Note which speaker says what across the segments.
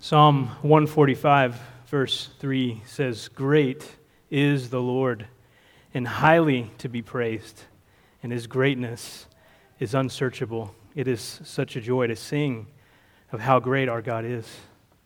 Speaker 1: Psalm 145, verse 3 says, "Great is the Lord, and highly to be praised, and His greatness is unsearchable." It is such a joy to sing of how great our God is,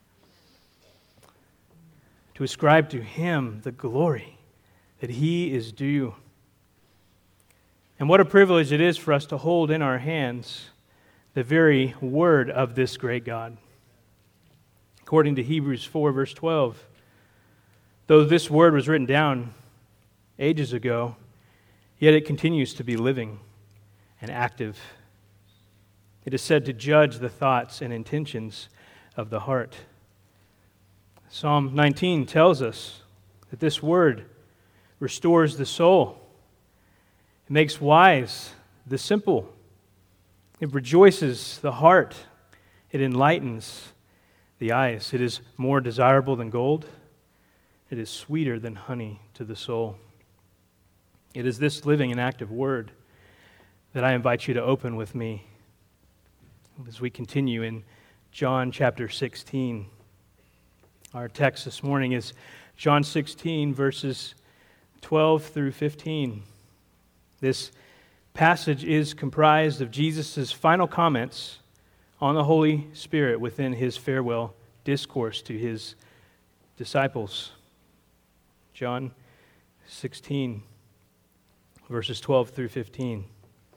Speaker 1: to ascribe to Him the glory that He is due. And what a privilege it is for us to hold in our hands the very word of this great God. According to Hebrews 4, verse 12, though this word was written down ages ago, yet it continues to be living and active. It is said to judge the thoughts and intentions of the heart. Psalm 19 tells us that this word restores the soul. It makes wise the simple. It rejoices the heart. It enlightens the eyes. It is more desirable than gold. It is sweeter than honey to the soul. It is this living and active word that I invite you to open with me as we continue in John chapter 16. Our text this morning is John 16, verses 12 through 15. This passage is comprised of Jesus' final comments on the Holy Spirit within His farewell discourse to His disciples. John 16, verses 12 through 15.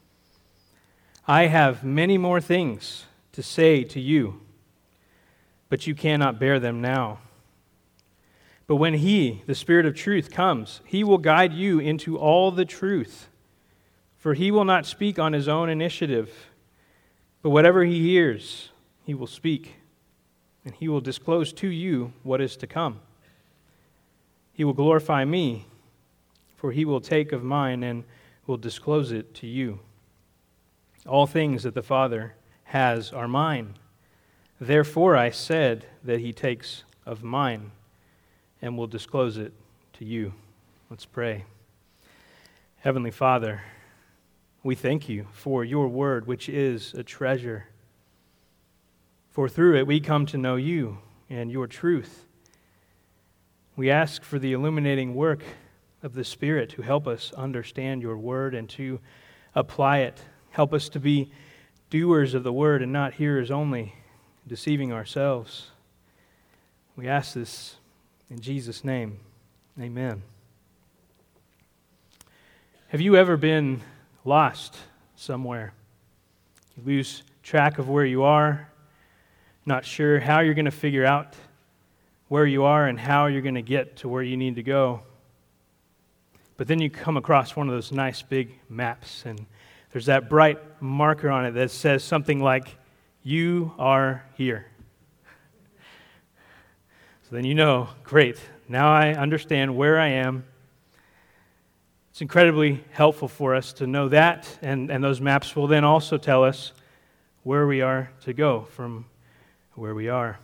Speaker 1: "I have many more things to say to you, but you cannot bear them now. But when He, the Spirit of truth, comes, He will guide you into all the truth. For He will not speak on His own initiative, but whatever He hears, He will speak, and He will disclose to you what is to come. He will glorify Me, for He will take of mine and will disclose it to you. All things that the Father has are mine. Therefore I said that He takes of mine and will disclose it to you." Let's pray. Heavenly Father, we thank You for Your word, which is a treasure. For through it we come to know You and Your truth. We ask for the illuminating work of the Spirit to help us understand Your word and to apply it. Help us to be doers of the word and not hearers only, deceiving ourselves. We ask this in Jesus' name. Amen. Have you ever been lost somewhere? You lose track of where you are, not sure how you're going to figure out where you are and how you're going to get to where you need to go. But then you come across one of those nice big maps, and there's that bright marker on it that says something like, "You are here." So then you know, great, now I understand where I am. It's incredibly helpful for us to know that, and those maps will then also tell us where we are to go from where we are.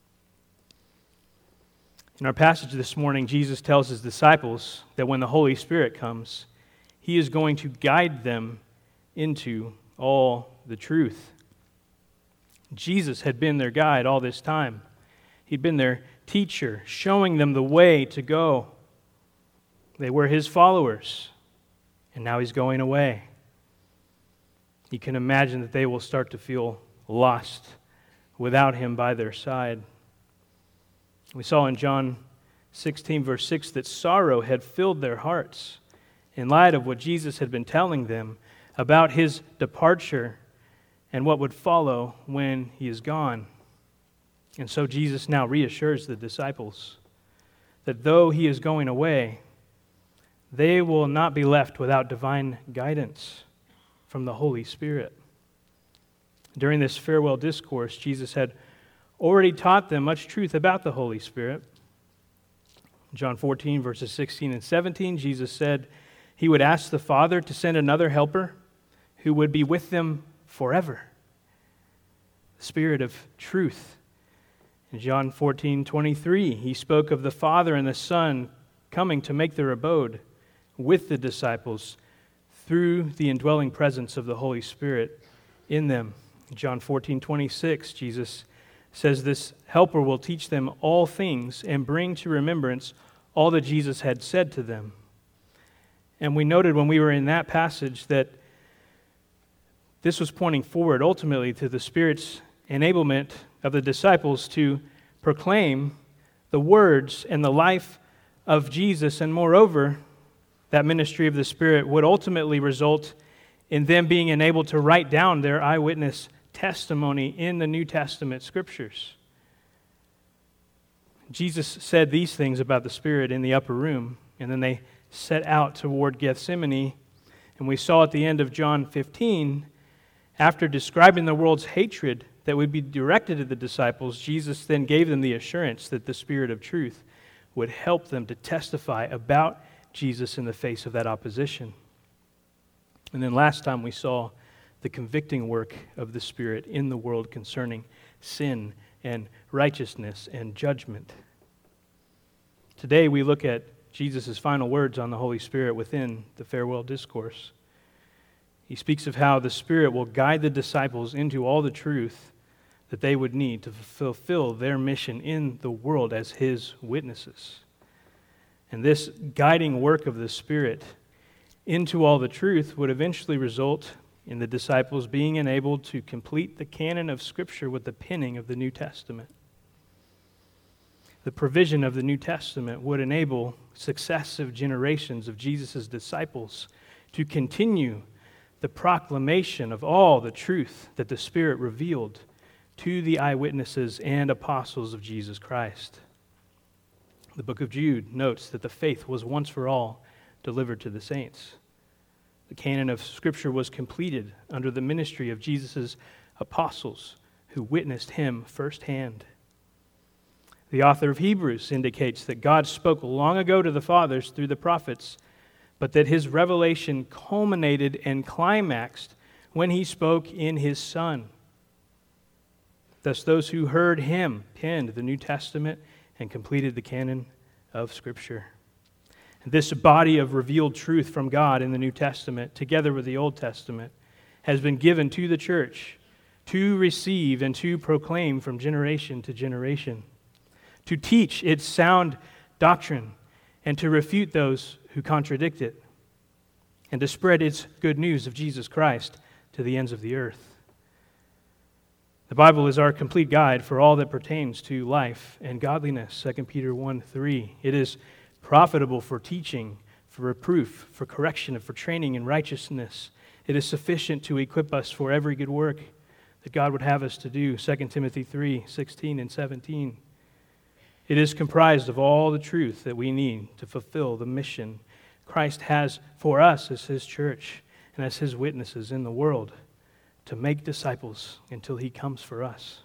Speaker 1: In our passage this morning, Jesus tells His disciples that when the Holy Spirit comes, He is going to guide them into all the truth. Jesus had been their guide all this time. He'd been their teacher, showing them the way to go. They were His followers, and now He's going away. You can imagine that they will start to feel lost without Him by their side. We saw in John 16, verse 6, that sorrow had filled their hearts in light of what Jesus had been telling them about His departure and what would follow when He is gone. And so Jesus now reassures the disciples that though He is going away, they will not be left without divine guidance from the Holy Spirit. During this farewell discourse, Jesus had already taught them much truth about the Holy Spirit. John 14, verses 16 and 17, Jesus said He would ask the Father to send another helper who would be with them forever, the Spirit of truth. In John 14:23, He spoke of the Father and the Son coming to make their abode with the disciples through the indwelling presence of the Holy Spirit in them. In John 14:26, Jesus says this helper will teach them all things and bring to remembrance all that Jesus had said to them. And we noted when we were in that passage that this was pointing forward ultimately to the Spirit's enablement of the disciples to proclaim the words and the life of Jesus. And moreover, that ministry of the Spirit would ultimately result in them being enabled to write down their eyewitness testimony in the New Testament Scriptures. Jesus said these things about the Spirit in the upper room, and then they set out toward Gethsemane. And we saw at the end of John 15, after describing the world's hatred that would be directed at the disciples, Jesus then gave them the assurance that the Spirit of truth would help them to testify about Jesus in the face of that opposition. And then last time we saw the convicting work of the Spirit in the world concerning sin and righteousness and judgment. Today we look at Jesus' final words on the Holy Spirit within the farewell discourse. He speaks of how the Spirit will guide the disciples into all the truth that they would need to fulfill their mission in the world as His witnesses. And this guiding work of the Spirit into all the truth would eventually result in the disciples being enabled to complete the canon of Scripture with the penning of the New Testament. The provision of the New Testament would enable successive generations of Jesus' disciples to continue the proclamation of all the truth that the Spirit revealed to the eyewitnesses and apostles of Jesus Christ. The book of Jude notes that the faith was once for all delivered to the saints. The canon of Scripture was completed under the ministry of Jesus' apostles who witnessed Him firsthand. The author of Hebrews indicates that God spoke long ago to the fathers through the prophets, but that His revelation culminated and climaxed when He spoke in His Son. Thus, those who heard Him penned the New Testament and completed the canon of Scripture. And this body of revealed truth from God in the New Testament, together with the Old Testament, has been given to the church to receive and to proclaim from generation to generation, to teach its sound doctrine and to refute those who contradict it, and to spread its good news of Jesus Christ to the ends of the earth. The Bible is our complete guide for all that pertains to life and godliness, 2 Peter 1:3. It is profitable for teaching, for reproof, for correction, and for training in righteousness. It is sufficient to equip us for every good work that God would have us to do, 2 Timothy 3:16 and 17. It is comprised of all the truth that we need to fulfill the mission Christ has for us as His church and as His witnesses in the world, to make disciples until He comes for us.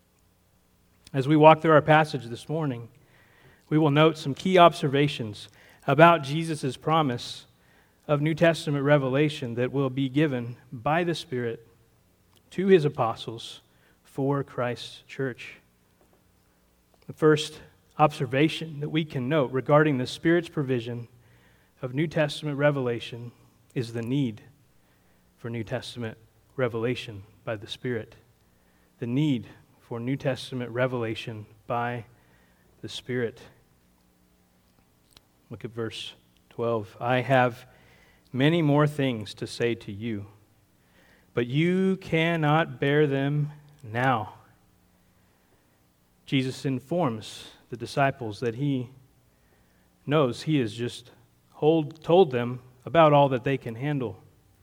Speaker 1: As we walk through our passage this morning, we will note some key observations about Jesus' promise of New Testament revelation that will be given by the Spirit to His apostles for Christ's church. The first observation that we can note regarding the Spirit's provision of New Testament revelation is the need for New Testament revelation by the Spirit. The need for New Testament revelation by the Spirit. Look at verse 12. I have many more things to say to you, but you cannot bear them now. Jesus informs the disciples that He knows He has just told them about all that they can handle.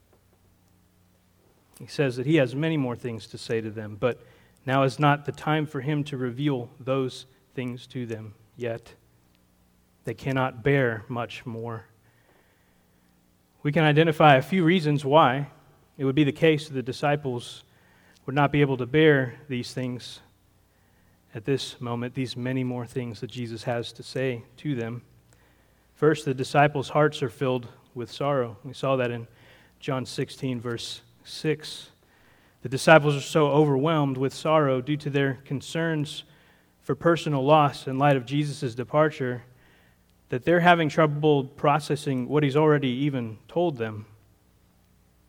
Speaker 1: He says that He has many more things to say to them, but now is not the time for Him to reveal those things to them yet. They cannot bear much more. We can identify a few reasons why it would be the case that the disciples would not be able to bear these things at this moment, these many more things that Jesus has to say to them. First, the disciples' hearts are filled with sorrow. We saw that in John 16, verse 6. The disciples are so overwhelmed with sorrow due to their concerns for personal loss in light of Jesus' departure that they're having trouble processing what He's already even told them.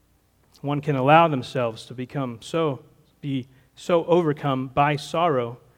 Speaker 1: One can allow themselves to be so overcome by sorrow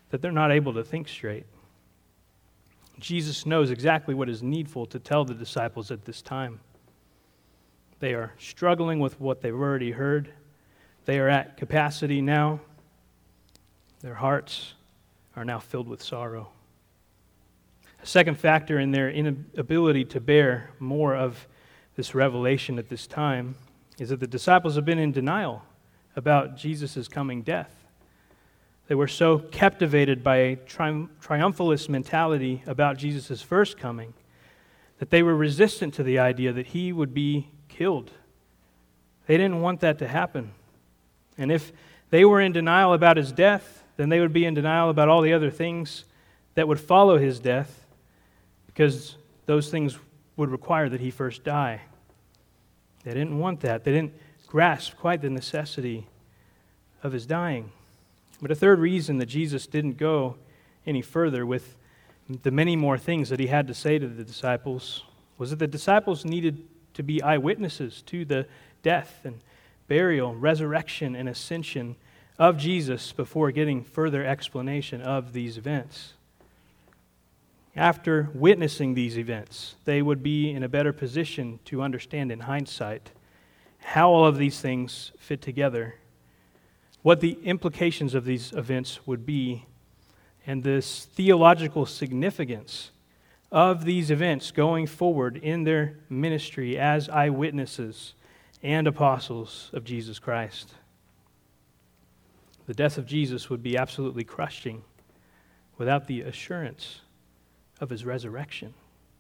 Speaker 1: that they're not able to think straight. Jesus knows exactly what is needful to tell the disciples at this time. They are struggling with what they've already heard. They are at capacity now. Their hearts are now filled with sorrow. A second factor in their inability to bear more of this revelation at this time is that the disciples have been in denial about Jesus' coming death. They were so captivated by a triumphalist mentality about Jesus' first coming that they were resistant to the idea that he would be killed. They didn't want that to happen. And if they were in denial about his death, then they would be in denial about all the other things that would follow his death, because those things would require that he first die. They didn't want that. They didn't grasp quite the necessity of his dying. But a third reason that Jesus didn't go any further with the many more things that he had to say to the disciples was that the disciples needed to be eyewitnesses to the death and burial, resurrection, and ascension of Jesus before getting further explanation of these events. After witnessing these events, they would be in a better position to understand in hindsight how all of these things fit together, what the implications of these events would be, and this theological significance of these events going forward in their ministry as eyewitnesses and apostles of Jesus Christ. The death of Jesus would be absolutely crushing without the assurance of his resurrection.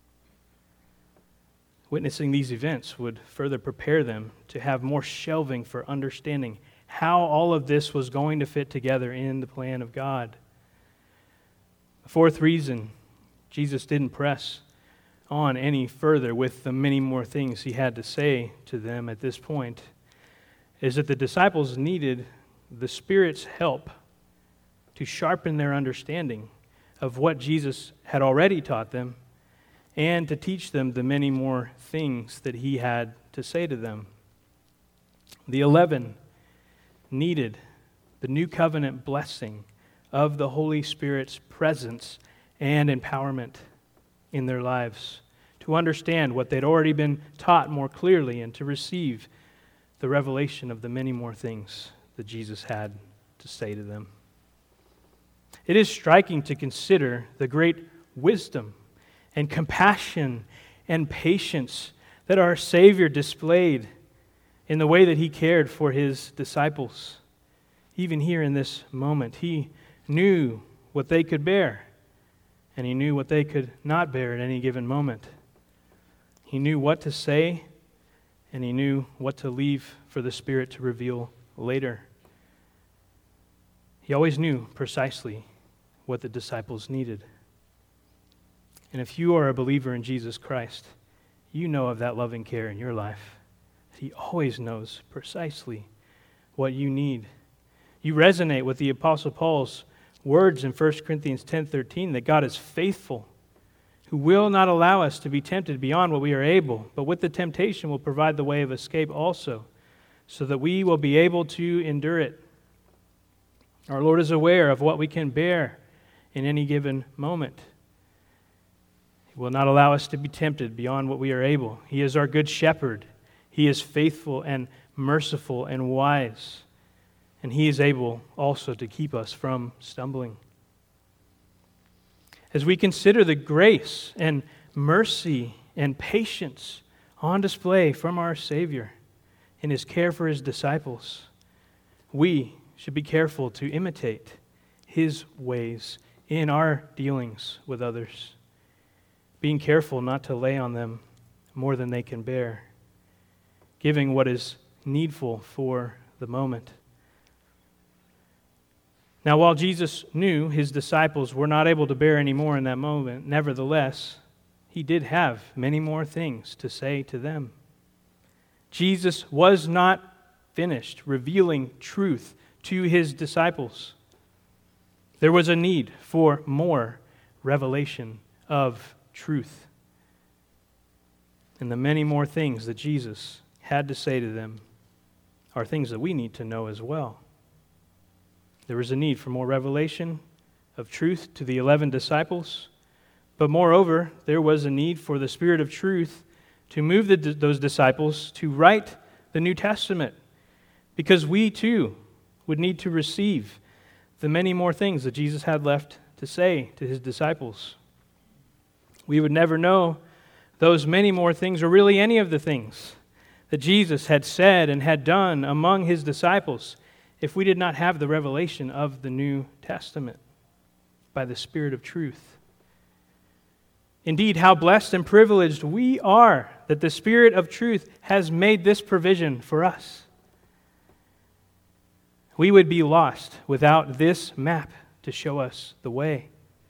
Speaker 1: Witnessing these events would further prepare them to have more shelving for understanding how all of this was going to fit together in the plan of God. The fourth reason Jesus didn't press on any further with the many more things he had to say to them at this point is that the disciples needed the Spirit's help to sharpen their understanding of what Jesus had already taught them and to teach them the many more things that he had to say to them. The 11 needed the new covenant blessing of the Holy Spirit's presence and empowerment in their lives to understand what they'd already been taught more clearly and to receive the revelation of the many more things that Jesus had to say to them. It is striking to consider the great wisdom and compassion and patience that our Savior displayed in the way that he cared for his disciples. Even here in this moment, he knew what they could bear, and he knew what they could not bear at any given moment. He knew what to say, and he knew what to leave for the Spirit to reveal later. He always knew precisely what the disciples needed. And if you are a believer in Jesus Christ, you know of that loving care in your life. He always knows precisely what you need. You resonate with the Apostle Paul's words in 1 Corinthians 10:13 that God is faithful, who will not allow us to be tempted beyond what we are able, but with the temptation will provide the way of escape also, so that we will be able to endure it. Our Lord is aware of what we can bear in any given moment. He will not allow us to be tempted beyond what we are able. He is our good shepherd. He is faithful and merciful and wise. And he is able also to keep us from stumbling. As we consider the grace and mercy and patience on display from our Savior in his care for his disciples, we should be careful to imitate his ways in our dealings with others, being careful not to lay on them more than they can bear, giving what is needful for the moment. Now, while Jesus knew his disciples were not able to bear any more in that moment, nevertheless, he did have many more things to say to them. Jesus was not finished revealing truth to his disciples. There was a need for more revelation of truth. And the many more things that Jesus had to say to them are things that we need to know as well. There is a need for more revelation of truth to the 11 disciples, but moreover, there was a need for the Spirit of truth to move those disciples to write the New Testament, because we too would need to receive the many more things that Jesus had left to say to his disciples. We would never know those many more things, or really any of the things that Jesus had said and had done among his disciples, if we did not have the revelation of the New Testament by the Spirit of truth. Indeed, how blessed and privileged we are that the Spirit of truth has made this provision for us. We would be lost without this map to show us the way.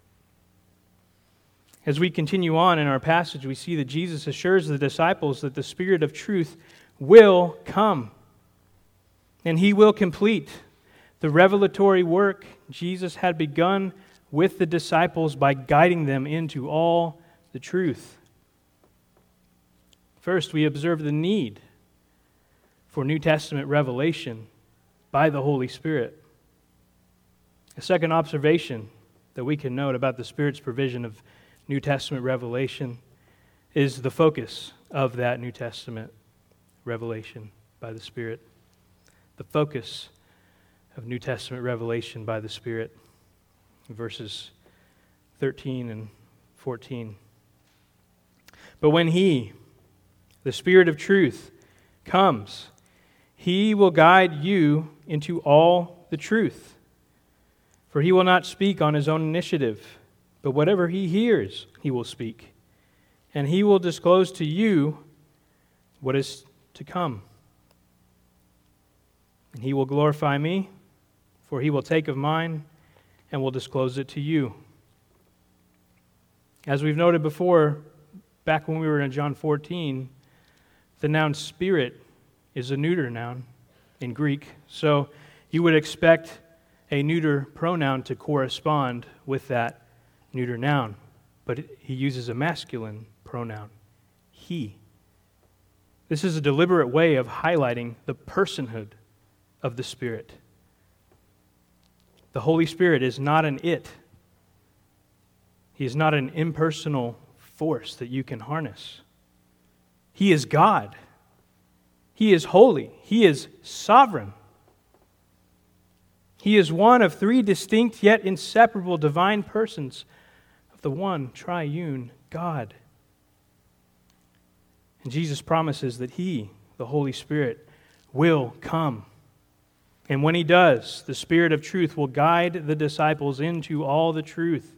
Speaker 1: As we continue on in our passage, we see that Jesus assures the disciples that the Spirit of truth will come, and he will complete the revelatory work Jesus had begun with the disciples by guiding them into all the truth. First, we observe the need for New Testament revelation by the Holy Spirit. A second observation that we can note about the Spirit's provision of New Testament revelation is the focus of that New Testament revelation by the Spirit. The focus of New Testament revelation by the Spirit. Verses 13 and 14. But when he, the Spirit of truth, comes, he will guide you into all the truth. For he will not speak on his own initiative, but whatever he hears, he will speak. And he will disclose to you what is to come. And he will glorify me, for he will take of mine and will disclose it to you. As we've noted before, back when we were in John 14, the noun Spirit is a neuter noun in Greek, so you would expect a neuter pronoun to correspond with that neuter noun, but he uses a masculine pronoun, he. This is a deliberate way of highlighting the personhood of the Spirit. The Holy Spirit is not an it. He is not an impersonal force that you can harness. He is God. He is holy. He is sovereign. He is one of three distinct yet inseparable divine persons of the one triune God. And Jesus promises that he, the Holy Spirit, will come. And when he does, the Spirit of truth will guide the disciples into all the truth.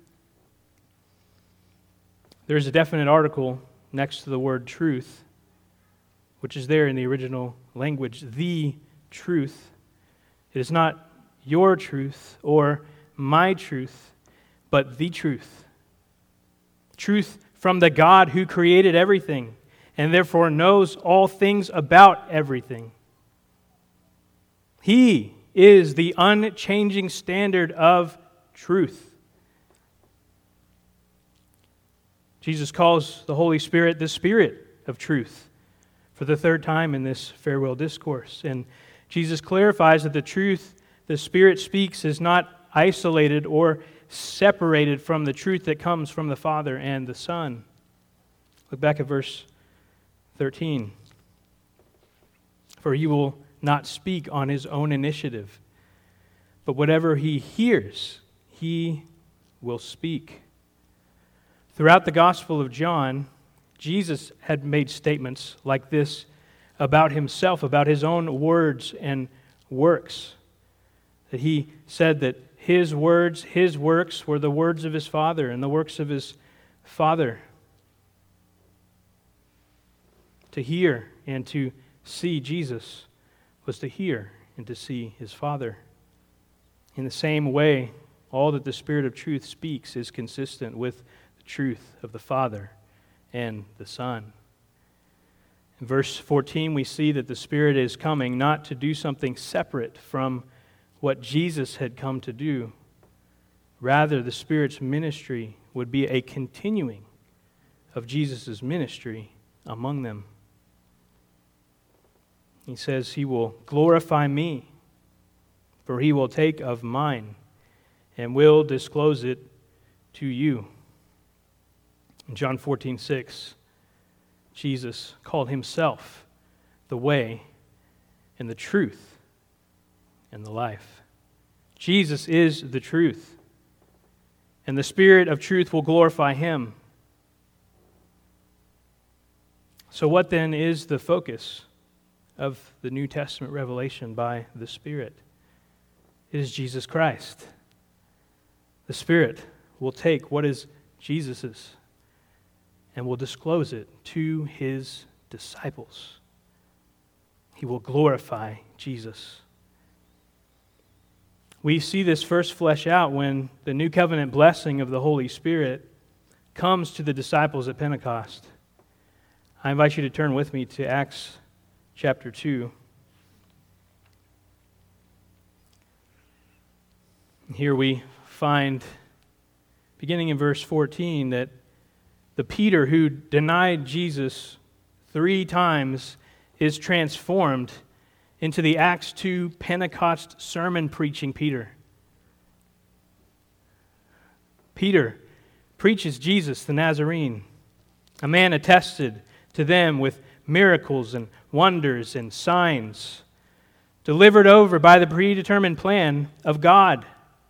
Speaker 1: There's a definite article next to the word truth, which is there in the original language, the truth. It is not your truth or my truth, but the truth. Truth from the God who created everything and therefore knows all things about everything. He is the unchanging standard of truth. Jesus calls the Holy Spirit the Spirit of truth for the third time in this farewell discourse. And Jesus clarifies that the truth the Spirit speaks is not isolated or separated from the truth that comes from the Father and the Son. Look back at verse 13. For he will not speak on his own initiative, but whatever he hears, he will speak. Throughout the Gospel of John, Jesus had made statements like this about himself, about his own words and works. That he said that his words, his works were the words of his Father and the works of his Father. To hear and to see Jesus was to hear and to see his Father. In the same way, all that the Spirit of truth speaks is consistent with the truth of the Father and the Son. In verse 14, we see that the Spirit is coming not to do something separate from what Jesus had come to do. Rather, the Spirit's ministry would be a continuing of Jesus' ministry among them. He says, he will glorify me, for he will take of mine and will disclose it to you. In John 14:6, Jesus called himself the way and the truth and the life. Jesus is the truth, and the Spirit of truth will glorify him. So what then is the focus of the New Testament revelation by the Spirit? It is Jesus Christ. The Spirit will take what is Jesus's and will disclose it to his disciples. He will glorify Jesus. We see this first flesh out when the new covenant blessing of the Holy Spirit comes to the disciples at Pentecost. I invite you to turn with me to Acts chapter 2. Here we find, beginning in verse 14, that the Peter who denied Jesus 3 times is transformed into the Acts 2 Pentecost sermon preaching Peter. Peter preaches Jesus the Nazarene, a man attested to them with miracles and wonders and signs, delivered over by the predetermined plan of God.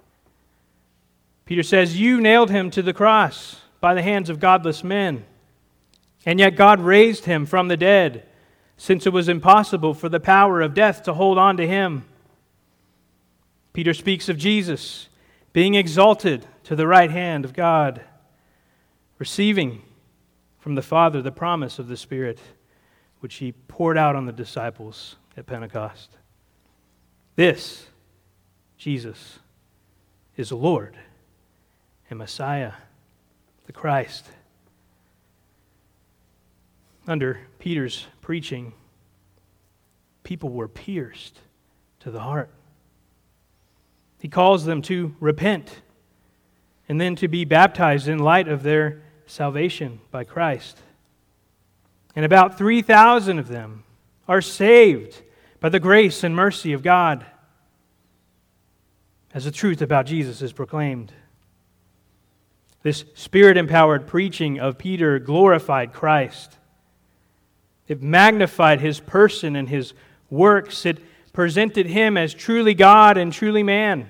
Speaker 1: Peter says, "You nailed him to the cross by the hands of godless men, and yet God raised him from the dead, since it was impossible for the power of death to hold on to him." Peter speaks of Jesus being exalted to the right hand of God, receiving from the Father the promise of the Spirit, which he poured out on the disciples at Pentecost. This, Jesus, is Lord and Messiah, the Christ. Under Peter's preaching, people were pierced to the heart. He calls them to repent and then to be baptized in light of their salvation by Christ. And about 3,000 of them are saved by the grace and mercy of God as the truth about Jesus is proclaimed. This Spirit-empowered preaching of Peter glorified Christ. It magnified his person and his works. It presented him as truly God and truly man.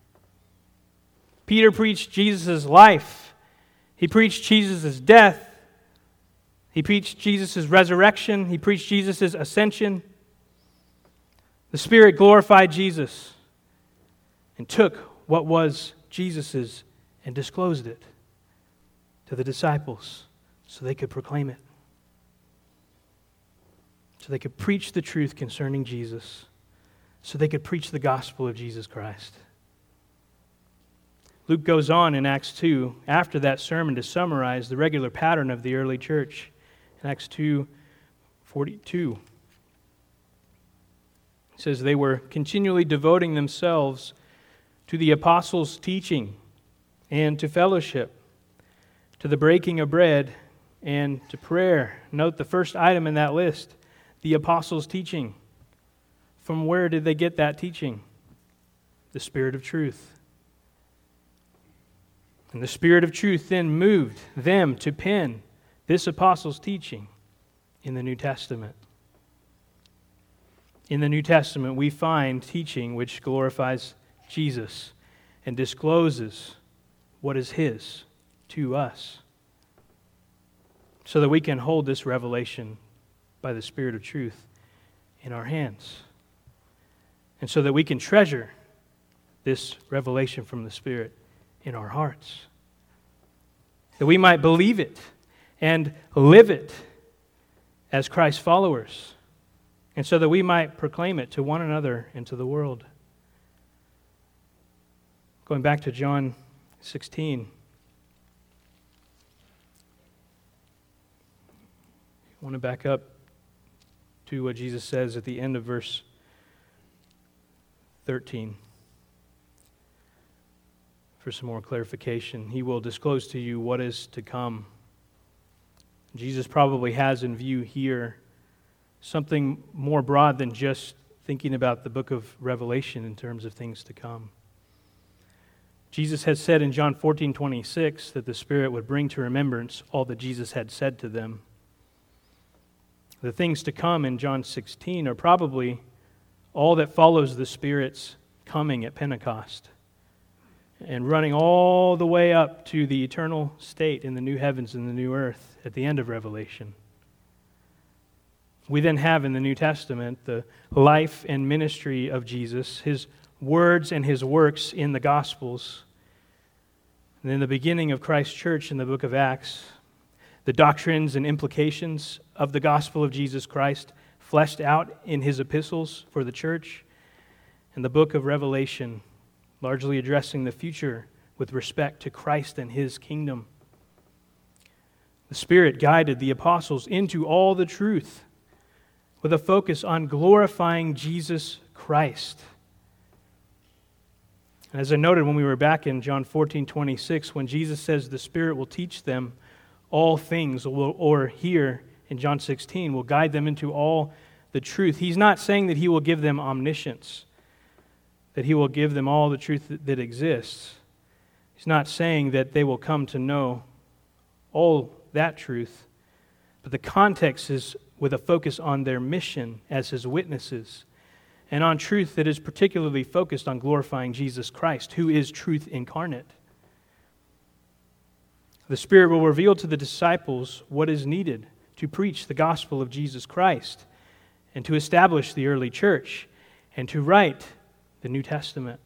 Speaker 1: Peter preached Jesus' life. He preached Jesus' death. He preached Jesus' resurrection. He preached Jesus' ascension. The Spirit glorified Jesus and took what was Jesus's and disclosed it to the disciples so they could proclaim it. So they could preach the truth concerning Jesus. So they could preach the gospel of Jesus Christ. Luke goes on in Acts 2, after that sermon, to summarize the regular pattern of the early church. In Acts 2:42, it says, "They were continually devoting themselves to the apostles' teaching and to fellowship, to the breaking of bread and to prayer." Note the first item in that list, the apostles' teaching. From where did they get that teaching? The Spirit of truth. And the Spirit of truth then moved them to pen this apostles' teaching in the New Testament. In the New Testament, we find teaching which glorifies Jesus and discloses what is His to us, so that we can hold this revelation by the Spirit of truth in our hands, and so that we can treasure this revelation from the Spirit in our hearts, that we might believe it and live it as Christ's followers, and so that we might proclaim it to one another and to the world. Going back to John 16, I want to back up to what Jesus says at the end of verse 13. For some more clarification, He will disclose to you what is to come. Jesus probably has in view here something more broad than just thinking about the book of Revelation in terms of things to come. Jesus has said in John 14:26 that the Spirit would bring to remembrance all that Jesus had said to them. The things to come in John 16 are probably all that follows the Spirit's coming at Pentecost and running all the way up to the eternal state in the new heavens and the new earth at the end of Revelation. We then have in the New Testament the life and ministry of Jesus, his words and his works in the Gospels. And in the beginning of Christ's church in the book of Acts, the doctrines and implications of the gospel of Jesus Christ fleshed out in his epistles for the church, and the book of Revelation largely addressing the future with respect to Christ and his kingdom. The Spirit guided the apostles into all the truth with a focus on glorifying Jesus Christ. And as I noted when we were back in John 14:26, when Jesus says the Spirit will teach them all things, or here in John 16, will guide them into all the truth. He's not saying that he will give them omniscience, that he will give them all the truth that exists. He's not saying that they will come to know all that truth, but the context is with a focus on their mission as his witnesses and on truth that is particularly focused on glorifying Jesus Christ, who is truth incarnate. The Spirit will reveal to the disciples what is needed to preach the gospel of Jesus Christ and to establish the early church and to write the New Testament.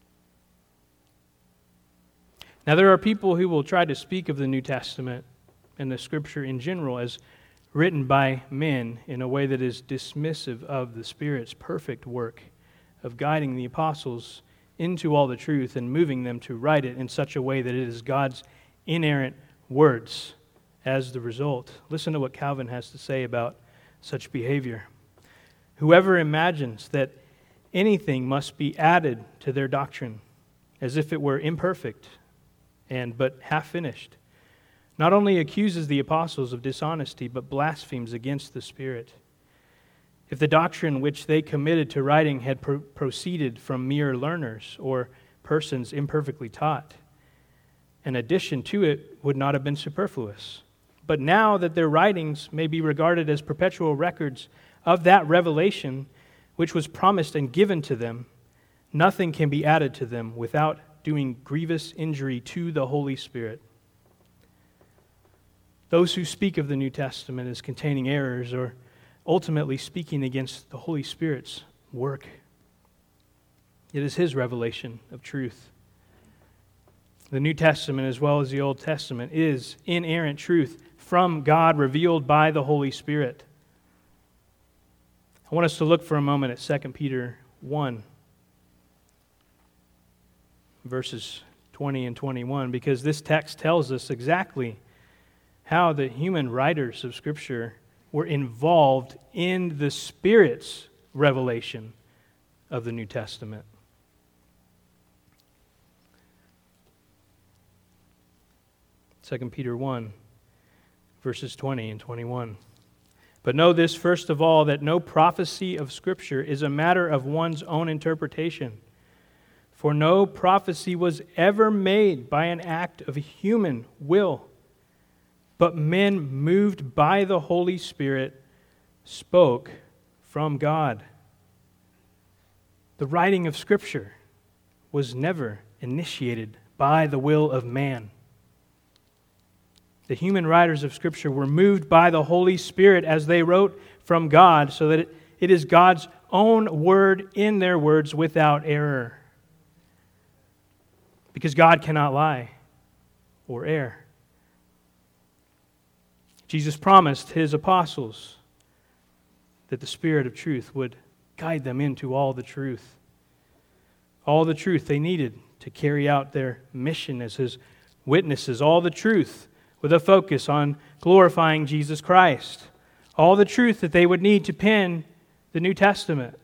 Speaker 1: Now, there are people who will try to speak of the New Testament and the Scripture in general as written by men in a way that is dismissive of the Spirit's perfect work of guiding the apostles into all the truth and moving them to write it in such a way that it is God's inerrant words as the result. Listen to what Calvin has to say about such behavior. Whoever imagines that anything must be added to their doctrine as if it were imperfect and but half finished, not only accuses the apostles of dishonesty, but blasphemes against the Spirit. If the doctrine which they committed to writing had proceeded from mere learners or persons imperfectly taught, an addition to it would not have been superfluous. But now that their writings may be regarded as perpetual records of that revelation which was promised and given to them, nothing can be added to them without doing grievous injury to the Holy Spirit. Those who speak of the New Testament as containing errors are ultimately speaking against the Holy Spirit's work. It is his revelation of truth. The New Testament, as well as the Old Testament, is inerrant truth from God revealed by the Holy Spirit. I want us to look for a moment at 2 Peter 1, verses 20 and 21, because this text tells us exactly how the human writers of Scripture were involved in the Spirit's revelation of the New Testament. Second Peter 1, verses 20 and 21. But know this, first of all, that no prophecy of Scripture is a matter of one's own interpretation. For no prophecy was ever made by an act of human will, but men moved by the Holy Spirit spoke from God. The writing of Scripture was never initiated by the will of man. The human writers of Scripture were moved by the Holy Spirit as they wrote from God, so that it is God's own word in their words without error. Because God cannot lie or err. Jesus promised his apostles that the Spirit of truth would guide them into all the truth they needed to carry out their mission as his witnesses, all the truth with a focus on glorifying Jesus Christ, all the truth that they would need to pen the New Testament.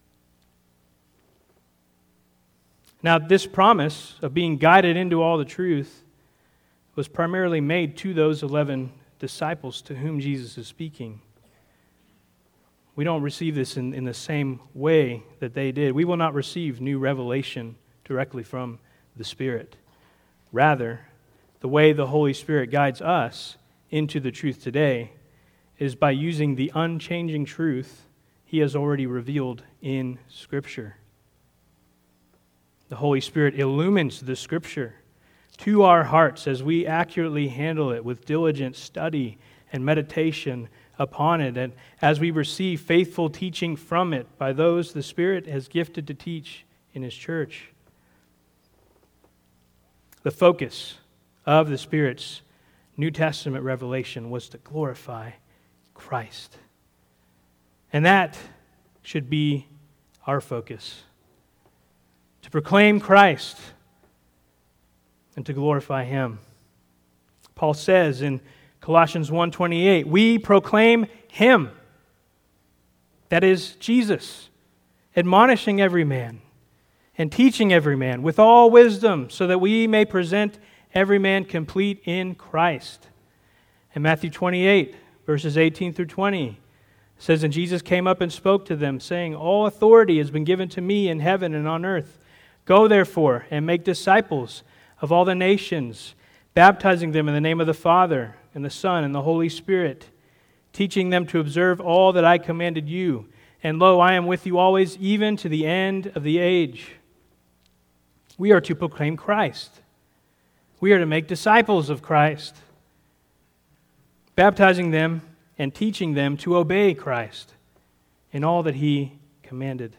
Speaker 1: Now, this promise of being guided into all the truth was primarily made to those 11 disciples to whom Jesus is speaking. We don't receive this in the same way that they did. We will not receive new revelation directly from the Spirit. Rather, the way the Holy Spirit guides us into the truth today is by using the unchanging truth He has already revealed in Scripture. The Holy Spirit illumines the Scripture to our hearts as we accurately handle it with diligent study and meditation upon it, and as we receive faithful teaching from it by those the Spirit has gifted to teach in His church. The focus of the Spirit's New Testament revelation was to glorify Christ. And that should be our focus. To proclaim Christ and to glorify Him. Paul says in Colossians 1:28, we proclaim Him, that is Jesus, admonishing every man and teaching every man with all wisdom, so that we may present every man complete in Christ. And Matthew 28, verses 18 through 20, says, and Jesus came up and spoke to them, saying, all authority has been given to me in heaven and on earth. Go therefore and make disciples of all the nations, baptizing them in the name of the Father and the Son and the Holy Spirit, teaching them to observe all that I commanded you. And lo, I am with you always, even to the end of the age. We are to proclaim Christ. We are to make disciples of Christ, baptizing them and teaching them to obey Christ in all that He commanded.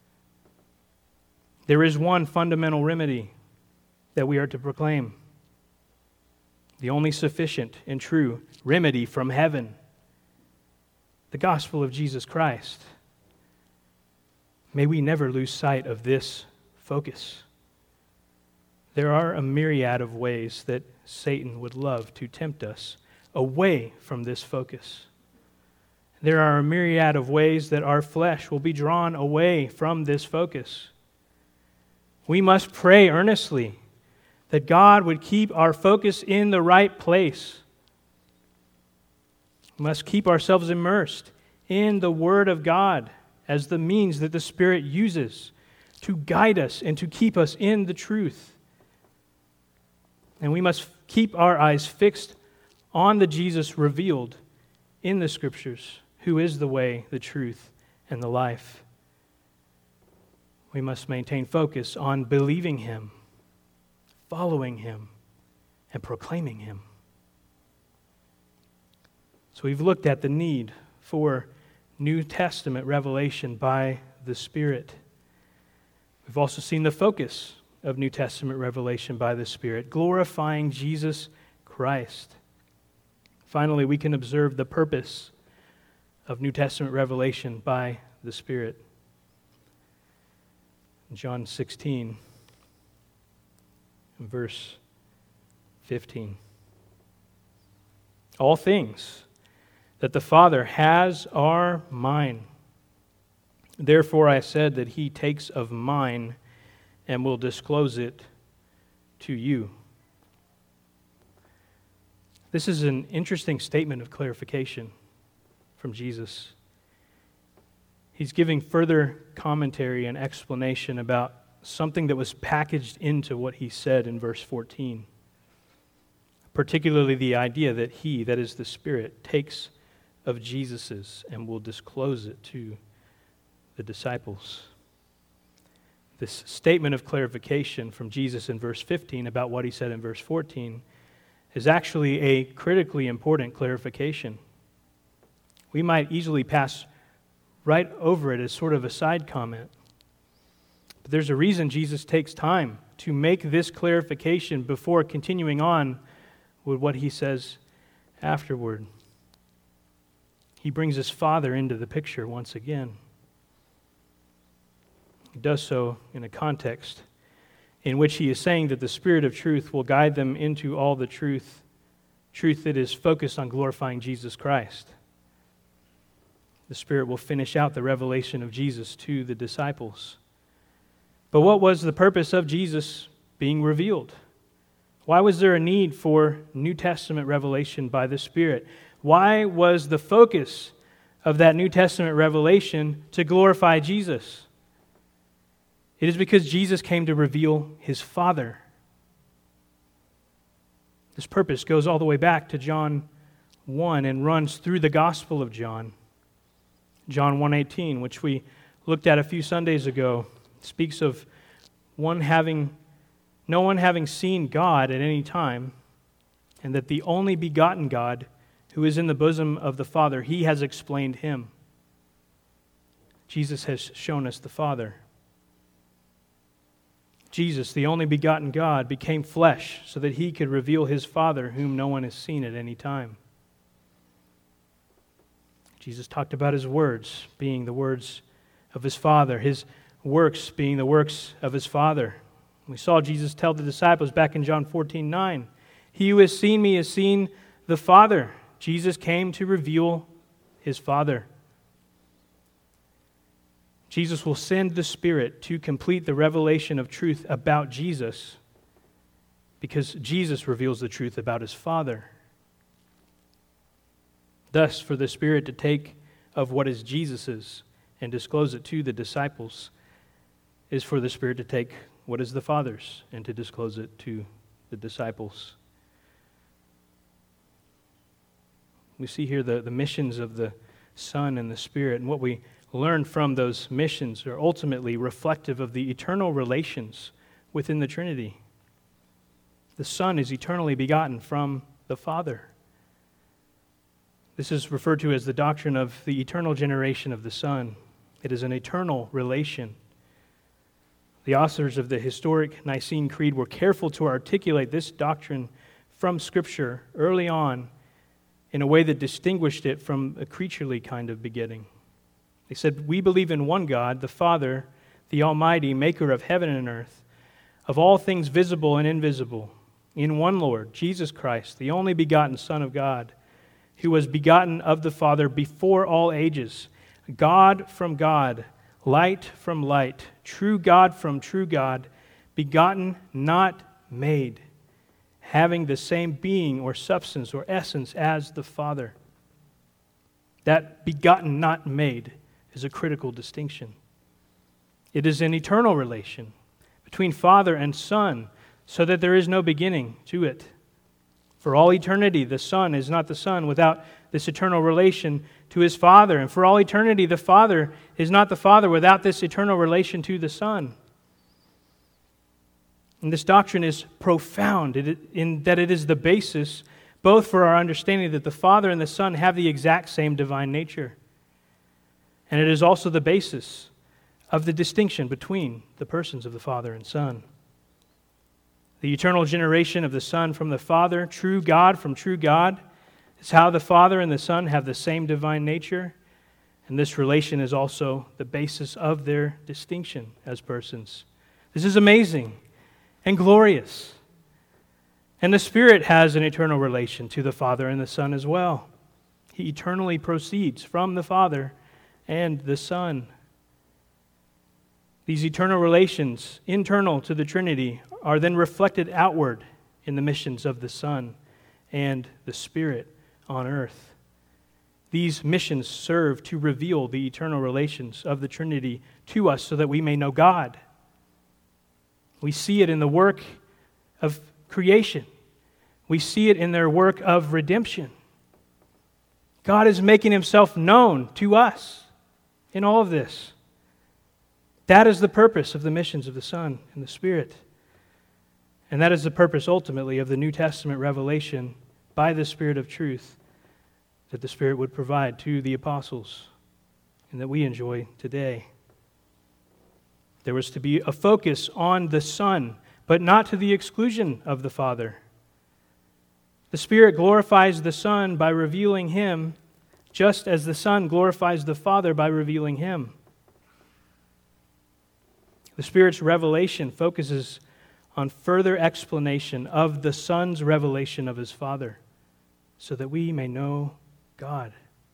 Speaker 1: There is one fundamental remedy that we are to proclaim, the only sufficient and true remedy from heaven, the gospel of Jesus Christ. May we never lose sight of this focus. There are a myriad of ways that Satan would love to tempt us away from this focus. There are a myriad of ways that our flesh will be drawn away from this focus. We must pray earnestly that God would keep our focus in the right place. We must keep ourselves immersed in the Word of God as the means that the Spirit uses to guide us and to keep us in the truth. And we must keep our eyes fixed on the Jesus revealed in the Scriptures, who is the way, the truth, and the life. We must maintain focus on believing Him, following Him, and proclaiming Him. So we've looked at the need for New Testament revelation by the Spirit. We've also seen the focus of New Testament revelation by the Spirit, glorifying Jesus Christ. Finally, we can observe the purpose of New Testament revelation by the Spirit. John 16, verse 15. All things that the Father has are mine. Therefore I said that He takes of mine and will disclose it to you. This is an interesting statement of clarification from Jesus. He's giving further commentary and explanation about something that was packaged into what He said in verse 14. Particularly the idea that He, that is the Spirit, takes of Jesus's and will disclose it to the disciples. This statement of clarification from Jesus in verse 15 about what He said in verse 14 is actually a critically important clarification. We might easily pass right over it as sort of a side comment. But there's a reason Jesus takes time to make this clarification before continuing on with what He says afterward. He brings His Father into the picture once again. He does so in a context in which He is saying that the Spirit of truth will guide them into all the truth that is focused on glorifying Jesus Christ. The Spirit will finish out the revelation of Jesus to the disciples. But what was the purpose of Jesus being revealed? Why was there a need for New Testament revelation by the Spirit? Why was the focus of that New Testament revelation to glorify Jesus? It is because Jesus came to reveal His Father This purpose goes all the way back to John 1 and runs through the Gospel of John. John 1:18, which we looked at a few Sundays ago, speaks of no one having seen God at any time, and that the only begotten God, who is in the bosom of the Father, he has explained him. Jesus has shown us the Father. Jesus, the only begotten God, became flesh so that he could reveal his Father, whom no one has seen at any time. Jesus talked about his words being the words of his Father, his works being the works of his Father. We saw Jesus tell the disciples back in John 14:9, "He who has seen me has seen the Father." Jesus came to reveal his Father. Jesus will send the Spirit to complete the revelation of truth about Jesus, because Jesus reveals the truth about his Father. Thus, for the Spirit to take of what is Jesus's and disclose it to the disciples is for the Spirit to take what is the Father's and to disclose it to the disciples. We see here the missions of the Son and the Spirit, and what we learn from those missions are ultimately reflective of the eternal relations within the Trinity. The Son is eternally begotten from the Father. This is referred to as the doctrine of the eternal generation of the Son. It is an eternal relation. The authors of the historic Nicene Creed were careful to articulate this doctrine from Scripture early on in a way that distinguished it from a creaturely kind of begetting. They said, "We believe in one God, the Father, the Almighty, maker of heaven and earth, of all things visible and invisible, in one Lord, Jesus Christ, the only begotten Son of God, who was begotten of the Father before all ages, God from God, light from light, true God from true God, begotten, not made, having the same being or substance or essence as the Father." That begotten, not made is a critical distinction. It is an eternal relation between Father and Son, so that there is no beginning to it. For all eternity, the Son is not the Son without this eternal relation to his Father. And for all eternity, the Father is not the Father without this eternal relation to the Son. And this doctrine is profound in that it is the basis both for our understanding that the Father and the Son have the exact same divine nature. And it is also the basis of the distinction between the persons of the Father and Son. The eternal generation of the Son from the Father, true God from true God, is how the Father and the Son have the same divine nature, and this relation is also the basis of their distinction as persons. This is amazing and glorious. And the Spirit has an eternal relation to the Father and the Son as well. He eternally proceeds from the Father and the Son. These eternal relations, internal to the Trinity, are then reflected outward in the missions of the Son and the Spirit on earth. These missions serve to reveal the eternal relations of the Trinity to us so that we may know God. We see it in the work of creation. We see it in their work of redemption. God is making himself known to us in all of this. That is the purpose of the missions of the Son and the Spirit. And that is the purpose ultimately of the New Testament revelation by the Spirit of truth that the Spirit would provide to the apostles and that we enjoy today. There was to be a focus on the Son, but not to the exclusion of the Father. The Spirit glorifies the Son by revealing him, just as the Son glorifies the Father by revealing him. The Spirit's revelation focuses on further explanation of the Son's revelation of his Father, so that we may know God.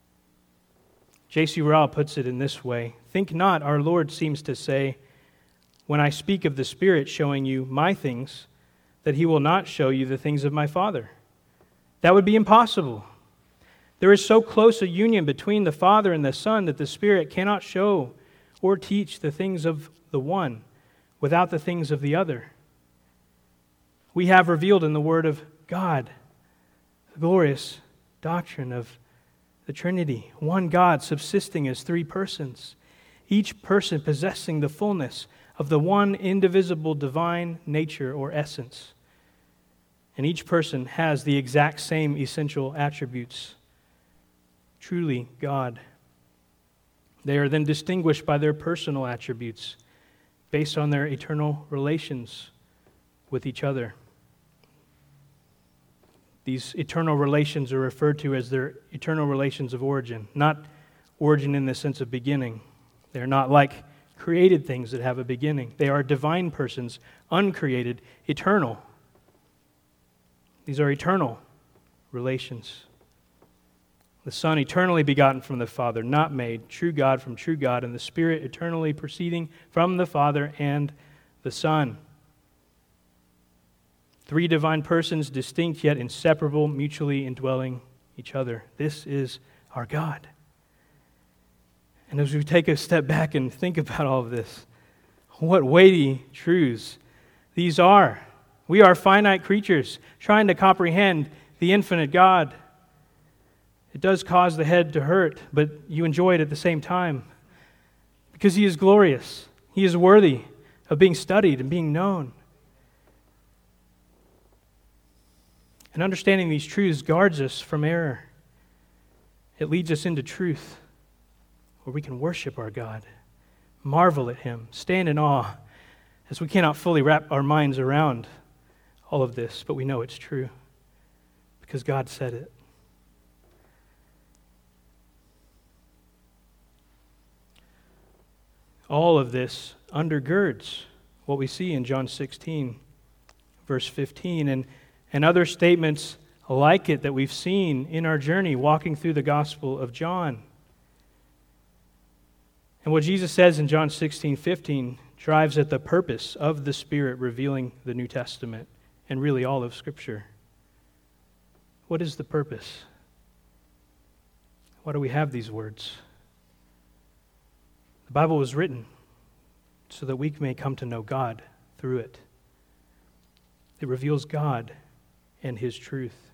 Speaker 1: J.C. Ryle puts it in this way: "Think not," our Lord seems to say, "when I speak of the Spirit showing you my things, that he will not show you the things of my Father. That would be impossible. There is so close a union between the Father and the Son that the Spirit cannot show or teach the things of the one without the things of the other. We have revealed in the Word of God. The glorious doctrine of the Trinity. One God subsisting as three persons, each person possessing the fullness of the one indivisible divine nature or essence. And each person has the exact same essential attributes. Truly God. They are then distinguished by their personal attributes based on their eternal relations with each other. These eternal relations are referred to as their eternal relations of origin, not origin in the sense of beginning. They're not like created things that have a beginning. They are divine persons, uncreated, eternal. These are eternal relations. The Son eternally begotten from the Father, not made, true God from true God, and the Spirit eternally proceeding from the Father and the Son. Three divine persons, distinct yet inseparable, mutually indwelling each other. This is our God. And as we take a step back and think about all of this, what weighty truths these are. We are finite creatures trying to comprehend the infinite God. It does cause the head to hurt, but you enjoy it at the same time because He is glorious. He is worthy of being studied and being known. And understanding these truths guards us from error. It leads us into truth where we can worship our God, marvel at Him, stand in awe, as we cannot fully wrap our minds around all of this, but we know it's true because God said it. All of this undergirds what we see in John 16, verse 15, and other statements like it that we've seen in our journey walking through the Gospel of John. And what Jesus says in John 16:15 drives at the purpose of the Spirit revealing the New Testament and really all of Scripture. What is the purpose? Why do we have these words? The Bible was written so that we may come to know God through it. It reveals God and His truth.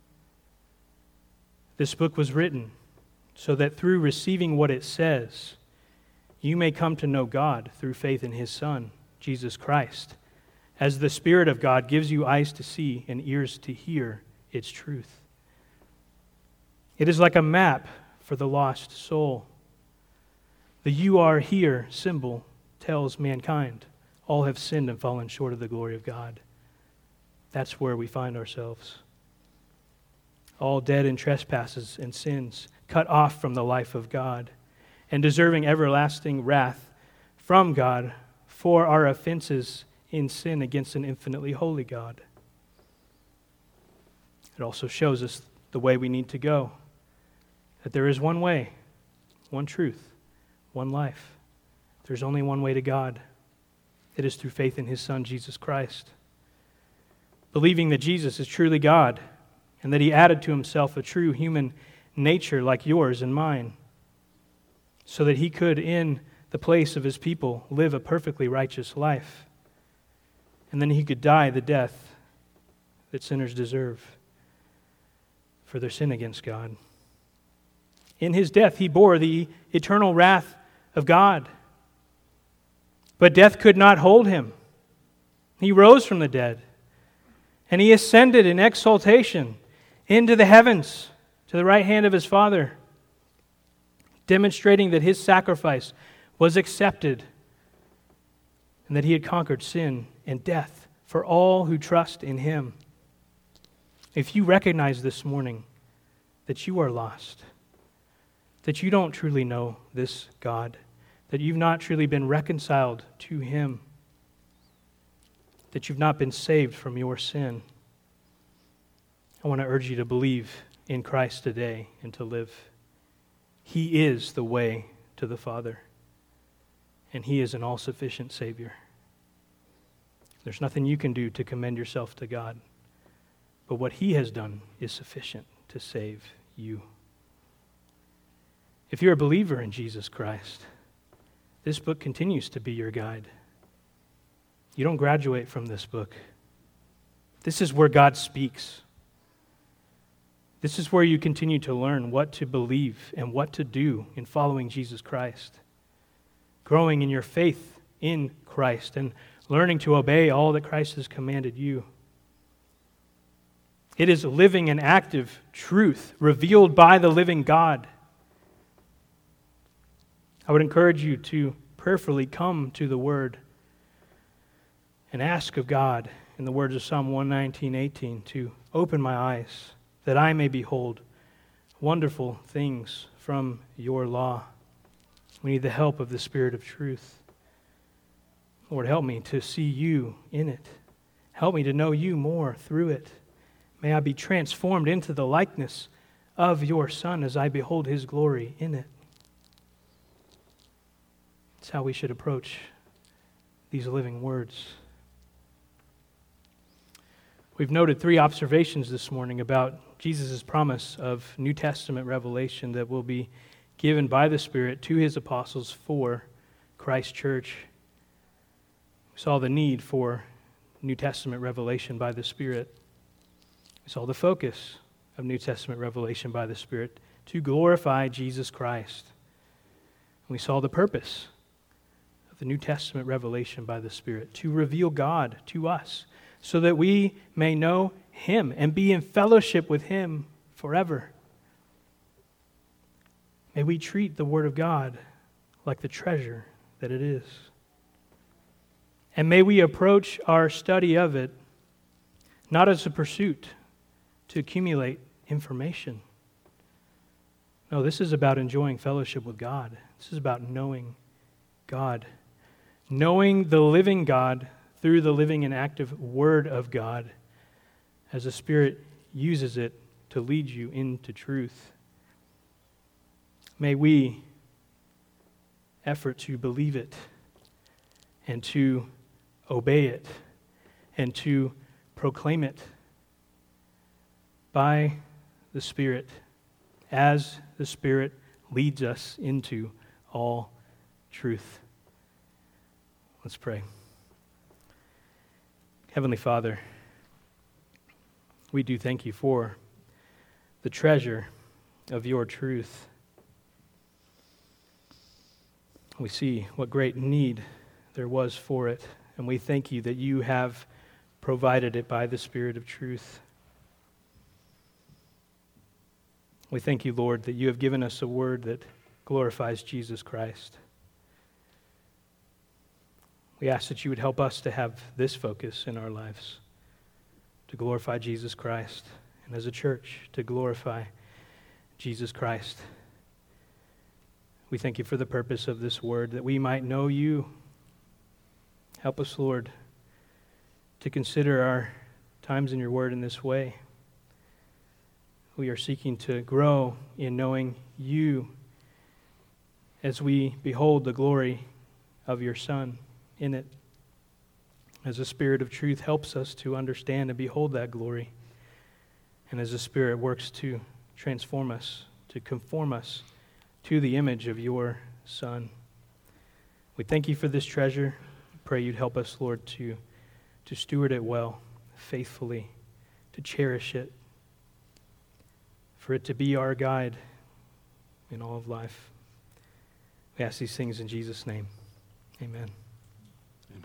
Speaker 1: This book was written so that through receiving what it says, you may come to know God through faith in His Son, Jesus Christ, as the Spirit of God gives you eyes to see and ears to hear its truth. It is like a map for the lost soul. The "you are here" symbol tells mankind all have sinned and fallen short of the glory of God. That's where we find ourselves. All dead in trespasses and sins, cut off from the life of God, and deserving everlasting wrath from God for our offenses in sin against an infinitely holy God. It also shows us the way we need to go, that there is one way, one truth, one life. There's only one way to God. It is through faith in His Son, Jesus Christ. Believing that Jesus is truly God and that He added to Himself a true human nature like yours and mine so that He could, in the place of His people, live a perfectly righteous life. And then He could die the death that sinners deserve for their sin against God. In His death, He bore the eternal wrath of God. But death could not hold Him. He rose from the dead, and He ascended in exaltation into the heavens to the right hand of His Father, demonstrating that His sacrifice was accepted and that He had conquered sin and death for all who trust in Him. If you recognize this morning that you are lost, that you don't truly know this God, that you've not truly been reconciled to Him, that you've not been saved from your sin, I want to urge you to believe in Christ today and to live. He is the way to the Father, and He is an all-sufficient Savior. There's nothing you can do to commend yourself to God, but what He has done is sufficient to save you. If you're a believer in Jesus Christ, this book continues to be your guide. You don't graduate from this book. This is where God speaks. This is where you continue to learn what to believe and what to do in following Jesus Christ, growing in your faith in Christ and learning to obey all that Christ has commanded you. It is living and active truth revealed by the living God. I would encourage you to prayerfully come to the Word and ask of God, in the words of Psalm 119:18, to open my eyes that I may behold wonderful things from your law. We need the help of the Spirit of truth. Lord, help me to see you in it. Help me to know you more through it. May I be transformed into the likeness of your Son as I behold his glory in it. That's how we should approach these living words. We've noted 3 observations this morning about Jesus' promise of New Testament revelation that will be given by the Spirit to his apostles for Christ's church. We saw the need for New Testament revelation by the Spirit. We saw the focus of New Testament revelation by the Spirit to glorify Jesus Christ. And we saw the purpose of the New Testament revelation by the Spirit to reveal God to us so that we may know him and be in fellowship with him forever. May we treat the Word of God like the treasure that it is. And may we approach our study of it not as a pursuit to accumulate information. No, this is about enjoying fellowship with God. This is about knowing God. Knowing the living God through the living and active Word of God as the Spirit uses it to lead you into truth. May we effort to believe it and to obey it and to proclaim it by the Spirit as the Spirit leads us into all truth. Let's pray. Heavenly Father, we do thank you for the treasure of your truth. We see what great need there was for it, and we thank you that you have provided it by the Spirit of truth. We thank you, Lord, that you have given us a word that glorifies Jesus Christ. We ask that you would help us to have this focus in our lives, to glorify Jesus Christ, and as a church, to glorify Jesus Christ. We thank you for the purpose of this word, that we might know you. Help us, Lord, to consider our times in your word in this way. We are seeking to grow in knowing you as we behold the glory of your Son in it. As the Spirit of truth helps us to understand and behold that glory, and as the Spirit works to transform us, to conform us to the image of your Son. We thank you for this treasure. We pray you'd help us, Lord, to steward it well, faithfully, to cherish it, for it to be our guide in all of life. We ask these things in Jesus' name. Amen.